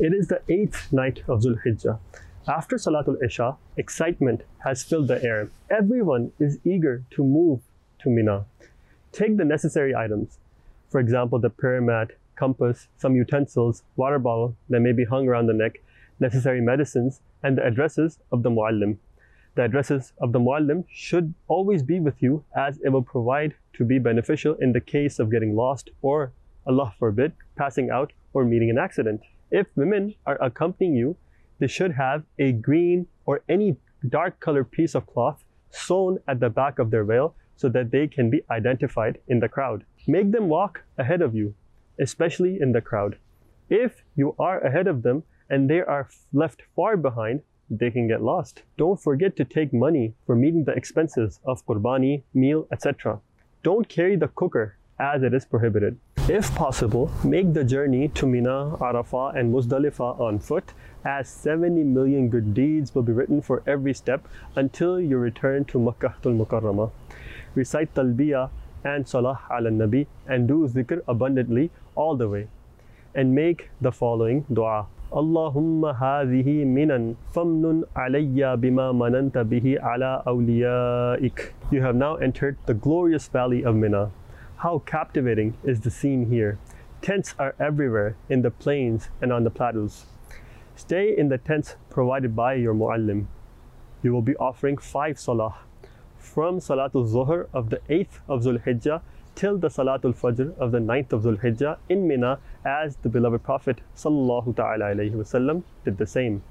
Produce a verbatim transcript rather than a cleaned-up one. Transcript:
It is the eighth night of Dhul Hijjah. After Salatul Isha, excitement has filled the air. Everyone is eager to move to Mina. Take the necessary items. For example, the prayer mat, compass, some utensils, water bottle that may be hung around the neck, necessary medicines, and the addresses of the Muallim. The addresses of the Muallim should always be with you, as it will provide to be beneficial in the case of getting lost or, Allah forbid, passing out or meeting an accident. If women are accompanying you, they should have a green or any dark colored piece of cloth sewn at the back of their veil so that they can be identified in the crowd. Make them walk ahead of you, especially in the crowd. If you are ahead of them and they are left far behind, they can get lost. Don't forget to take money for meeting the expenses of qurbani, meal, et cetera. Don't carry the cooker, as it is prohibited. If possible, make the journey to Mina, Arafah, and Muzdalifah on foot, as seventy million good deeds will be written for every step until you return to Makkahtul Mukarramah. Recite Talbiyah and Salah ala Nabi and do zikr abundantly all the way. And make the following dua. Allahumma hadhihi minan famnun alayya bima mananta bihi ala awliyaik. You have now entered the glorious valley of Mina. How captivating is the scene here. Tents are everywhere in the plains and on the plateaus. Stay in the tents provided by your Muallim. You will be offering five salah, from Salatul Zuhr of the eighth of Dhul Hijjah till the Salatul Fajr of the ninth of Dhul Hijjah in Mina, as the beloved Prophet sallallahu ta'ala alayhi wasallam did the same.